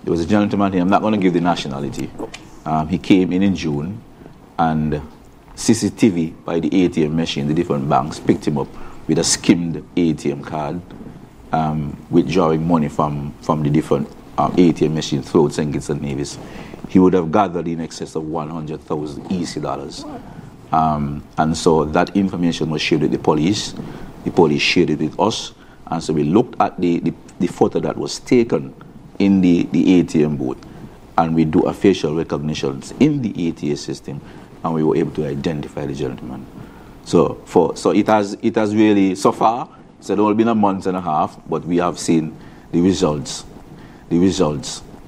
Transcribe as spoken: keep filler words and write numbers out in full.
There was a gentleman here, I'm not going to give the nationality. Um, he came in in June, and C C T V by the A T M machine, the different banks, picked him up with a skimmed A T M card, um, withdrawing money from, from the different um, A T M machines throughout Saint Kitts and Nevis. He would have gathered in excess of one hundred thousand E C dollars. Um, and so that information was shared with the police. The police shared it with us. And so we looked at the, the, the photo that was taken in the, the A T M booth, and we do a facial recognitions in the A T S system, and we were able to identify the gentleman. So for so it has it has really, so far, it's only been a month and a half, but we have seen the results, the results